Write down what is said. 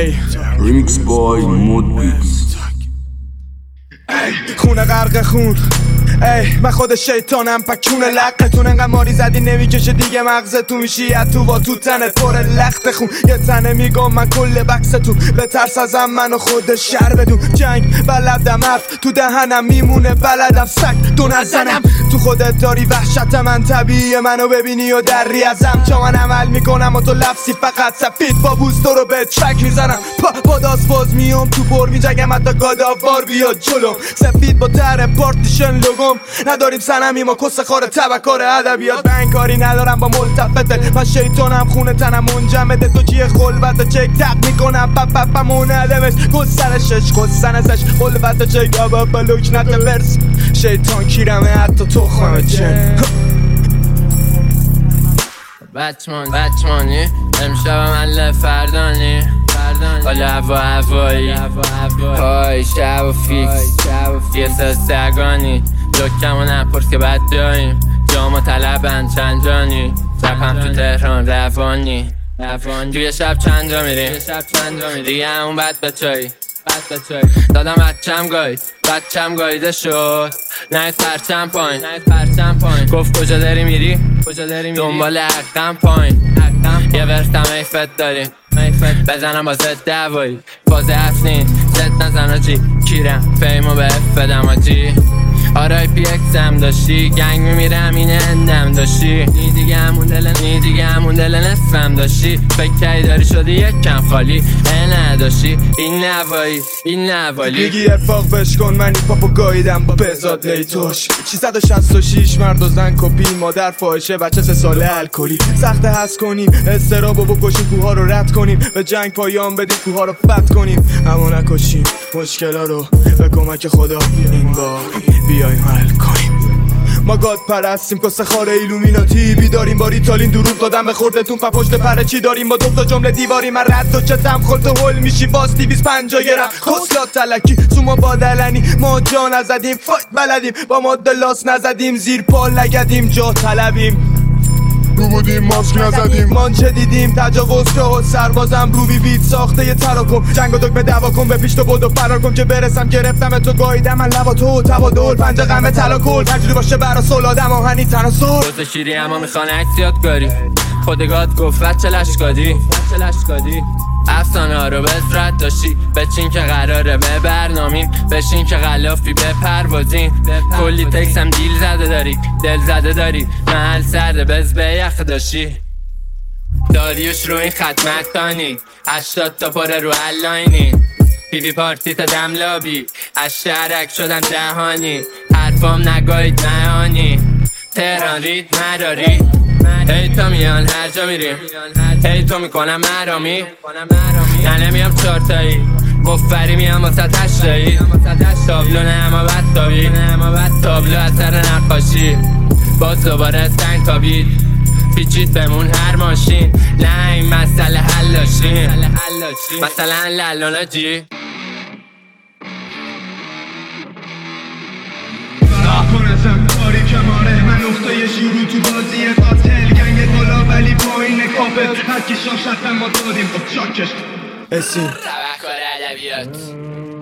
Remix by Mod Beats. خونه غرق خون من خود شیطانم پکون لقتون انقدر ماری زدی نمیکشه دیگه مغزتون میشی تو با تو تنت پر لخت خون یه تنه میگم من کل بکستون به ترس ازم منو خود شر بدون جنگ بلدم حرف تو دهنم میمونه بلدم سگ دو نزنم تو خودت داری وحشت من طبیعیه منو ببینی و دری ازم چا من عمل میکنم و تو لفظی فقط سفید با بوست رو به چک میزنم با داست باز میام تو پر میجگم حتی گاداوار بیاد جلوم سفید با تر پارتیشن لوگوم نداریم سنمی ما کس خار تبکار ادبیات من کاری ندارم با ملتفته من شیطانم خونه تنم منجمده تو چیه خلوت چک تق میکنم مندمش کس سرشش کس سنسش خلوت چک بابا لکنت ورس شیطان کیرمه حتی تو خانه چن بچمانی امشب من فردانی حالا هوایی پای شب و فیکس یه سستگانی لکم و نپرس که بد داریم جام و طلبن چند جانی رپم تو تهران روانی توی شب چند جا میریم دیگه همون بد بچایی دادم بچم گایده شد نهید پرچم پایین گفت کجا داری میری دنبال حقم پایین یه ورستم ایفت داریم بزنم با زد دوایی فاز اصلین زد نزن آجی کیرم فیمو به افدم آجی آرای پی اکسم داشتی گنگ میمیرم این اندم داشتی نی دیگه همون دل نصفم داشتی فکر داری شدی یک کم خالی نداشتی این نوالی بگی ارفاق بشکن من این پاپو گاییدم با بزاد لیتوش 666 مرد و زن کپی مادر فاحشه بچه 3 ساله الکلی سخت هست کنیم استرابو بکشیم کوها رو رد کنیم به جنگ پایان بدیم کوها رو فت کنیم اما نکشیم مشکلا رو به کمک خدا این بار بیایم حل کنیم ما گاد پرستیم کس خاره ایلومیناتی بیداریم با ریتالین دروغ دادم به خوردتون پشت پره چی داریم با دو تا جمله دیواری من رد و چتم خلط هول میشی باز 250 گرم کسلات تلکی سوما با دلنی ما جا نزدیم فایت بلدیم با ما دلاس نزدیم زیر پا لگدیم جا طلبیم رو بودیم ماسک نزدیم مانچه دیدیم تجاوز که و سربازم رو بیت ساخته یه تراکم جنگ و دکمه دعوا کن به پیش تو بدو فرار کن که برسم گرفتم تو گاییدم من لبا تو تبادل پنجه غمه طلا کل تجری باشه برا سول آدم آهنی تناسل روز شیری اما میخوان عکس یادگاری خودگات گفت بچه لشکادی افسانه ها رو بذرت داشتی بچین که قراره به برنامیم بشین که غلافی به پروازین کلی تکس هم دل زده داری محل سرده بز به یخ داشتی داریوش رو این خط مکتانی 80 تا پره رو الاینی پیوی پارتی تا دم لابی از شهرک شدم جهانی حرفام نگاهید معانی تهران رید مراری هی تا میان هر جا میریم هی تو میکنم مرامی نه نمیام چارتایی مفری میام واسه هشتایی تابلو نه اما بد تابی تابلو اثر نقاشی باز دوباره سنگ تابید پیچید بمون هر ماشین نه این مسئله حل داشتیم مثلا لالونا جی کنزم کاری کماره من نقطه شروع تو بازی قاتل گنگ بالا ولی پایین کافت هرکی شاشتن ما دادیم با چاکش اسیم تبکار ادبیات